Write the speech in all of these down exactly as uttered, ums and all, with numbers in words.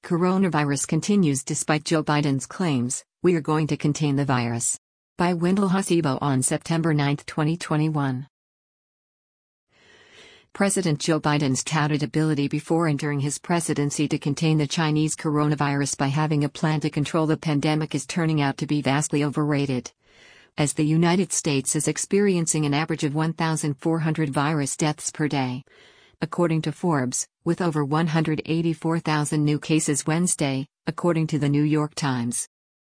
Coronavirus continues despite Joe Biden's claims, "We are going to contain the virus." By Wendell Hasibo on September ninth, twenty twenty-one. President Joe Biden's touted ability before and during his presidency to contain the Chinese coronavirus by having a plan to control the pandemic is turning out to be vastly overrated. As the United States is experiencing an average of one thousand four hundred virus deaths per day. According to Forbes, with over one hundred eighty-four thousand new cases Wednesday, according to the New York Times.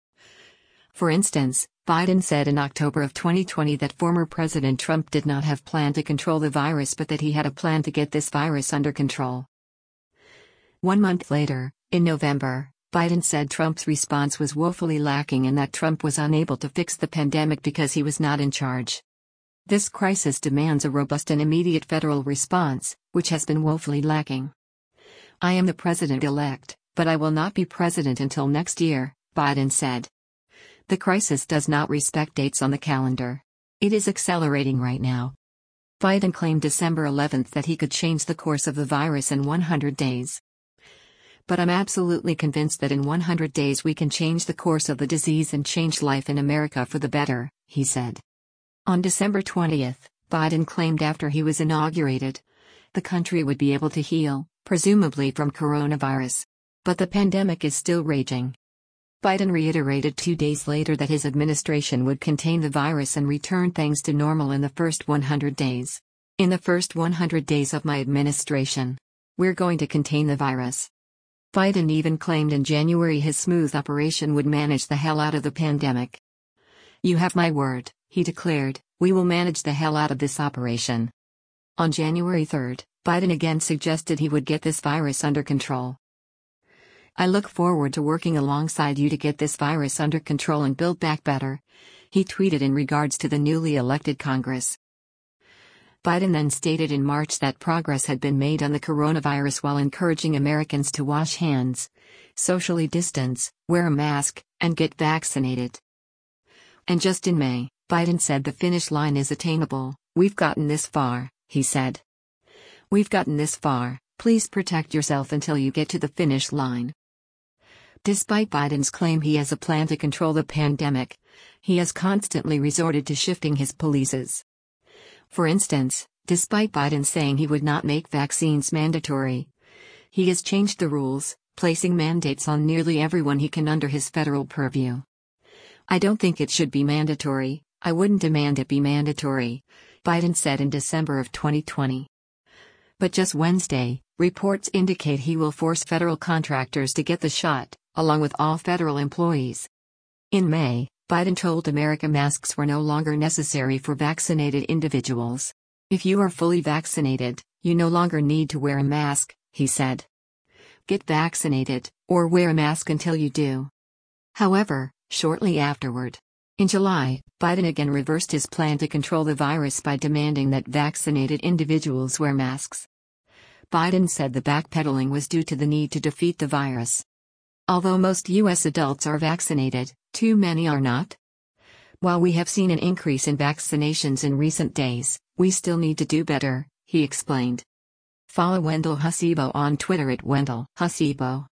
For instance, Biden said in October of twenty twenty that former President Trump did not have a plan to control the virus but that he had a plan to get this virus under control. One month later, in November, Biden said Trump's response was woefully lacking and that Trump was unable to fix the pandemic because he was not in charge. This crisis demands a robust and immediate federal response, which has been woefully lacking. "I am the president-elect, but I will not be president until next year," Biden said. The crisis does not respect dates on the calendar. It is accelerating right now. Biden claimed December eleventh that he could change the course of the virus in one hundred days. "But I'm absolutely convinced that in one hundred days we can change the course of the disease and change life in America for the better," he said. On December twentieth, Biden claimed after he was inaugurated, the country would be able to heal, presumably from coronavirus. But the pandemic is still raging. Biden reiterated two days later that his administration would contain the virus and return things to normal in the first one hundred days. "In the first one hundred days of my administration, we're going to contain the virus." Biden even claimed in January his smooth operation would manage the hell out of the pandemic. "You have my word," he declared, "we will manage the hell out of this operation." On January third, Biden again suggested he would get this virus under control. "I look forward to working alongside you to get this virus under control and build back better," he tweeted in regards to the newly elected Congress. Biden then stated in March that progress had been made on the coronavirus while encouraging Americans to wash hands, socially distance, wear a mask, and get vaccinated. And just in May, Biden said the finish line is attainable. "We've gotten this far," he said. "We've gotten this far, please protect yourself until you get to the finish line." Despite Biden's claim he has a plan to control the pandemic, he has constantly resorted to shifting his policies. For instance, despite Biden saying he would not make vaccines mandatory, he has changed the rules, placing mandates on nearly everyone he can under his federal purview. "I don't think it should be mandatory. I wouldn't demand it be mandatory," Biden said in December of twenty twenty. But just Wednesday, reports indicate he will force federal contractors to get the shot, along with all federal employees. In May, Biden told America masks were no longer necessary for vaccinated individuals. "If you are fully vaccinated, you no longer need to wear a mask," he said. "Get vaccinated, or wear a mask until you do." However, shortly afterward, in July, Biden again reversed his plan to control the virus by demanding that vaccinated individuals wear masks. Biden said the backpedaling was due to the need to defeat the virus. Although most U S adults are vaccinated, too many are not. "While we have seen an increase in vaccinations in recent days, we still need to do better," he explained. Follow Wendell Hasibo on Twitter at Wendell Hasibo.